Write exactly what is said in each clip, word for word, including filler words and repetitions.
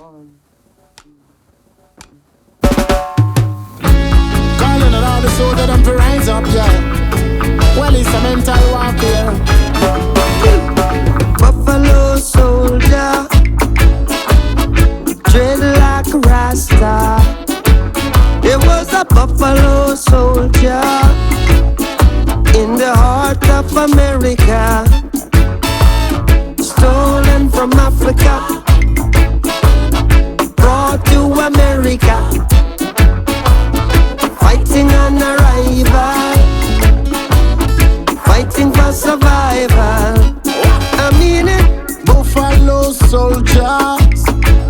Calling on all the soldiers them to rise up, yeah. Well, it's a mental warfare. Buffalo soldier, dread like a rasta. There was a buffalo soldier in the heart of America, stolen from Africa, brought to America, fighting on arrival, fighting for survival. I mean it. Buffalo soldiers,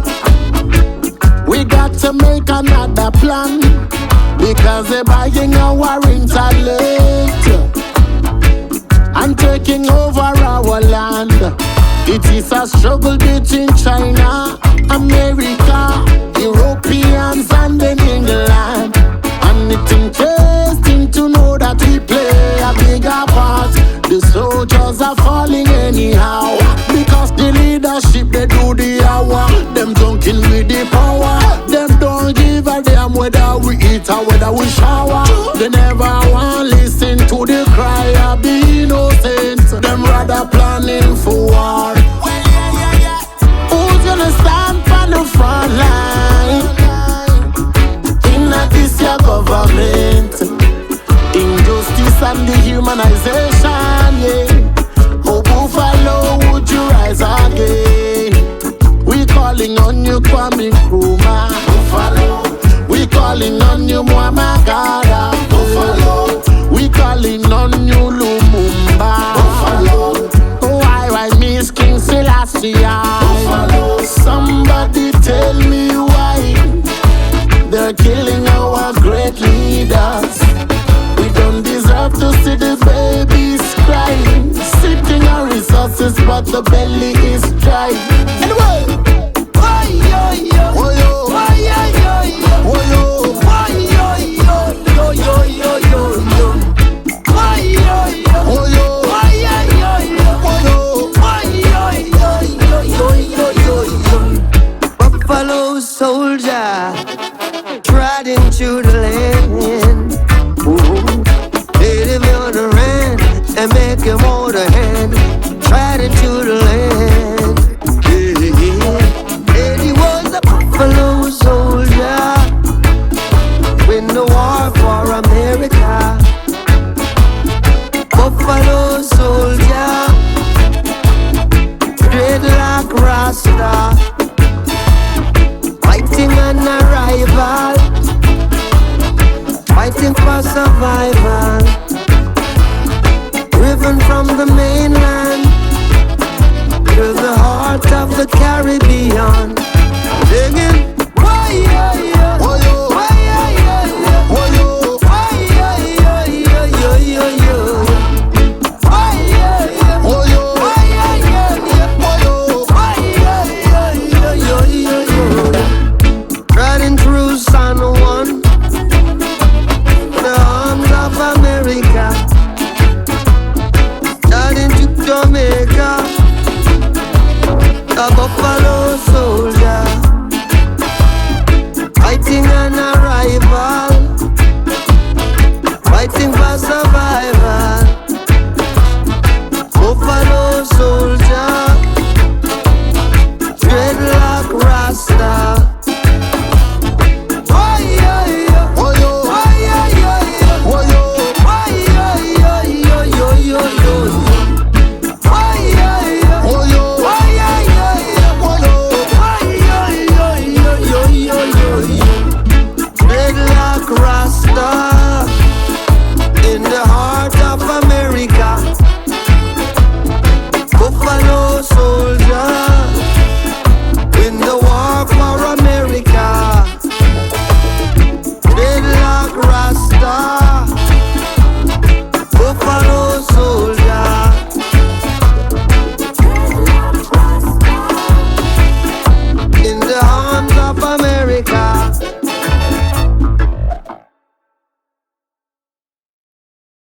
we got to make another plan, because they're buying our intellect and taking over our land. It is a struggle between China, America, Europeans and then England. And it's interesting to know that we play a bigger part. The soldiers are falling anyhow, because the leadership they do the hour. Them drunken with the power. Them don't give a damn whether we eat or whether we shower. They never want listen to the cry of the innocent. Them rather planning for war. Who's gonna stand on the front line in a this year government? Injustice and dehumanization, yeah. Oh, Buffalo, would you rise again? We calling on you, Kwame Nkrumah. Buffalo. We calling on you, Muammar Gaddafi. Buffalo. We calling on you, Lumumba. Buffalo. Oh, why, why miss King Selassie? Buffalo. Somebody tell me why they're killing our great leaders. We don't deserve to see the babies crying, sitting on resources, but the belly is dry. Anyway, why yo yo, yo why yo yo, yo why yo yo, yo yo yo yo, why yo yo, yo why yo yo, yo why yo yo, yo yo yo. Buffalo soldier, trod into the land. Ooh. They live on the land and make him hold a hand. Trod into the land.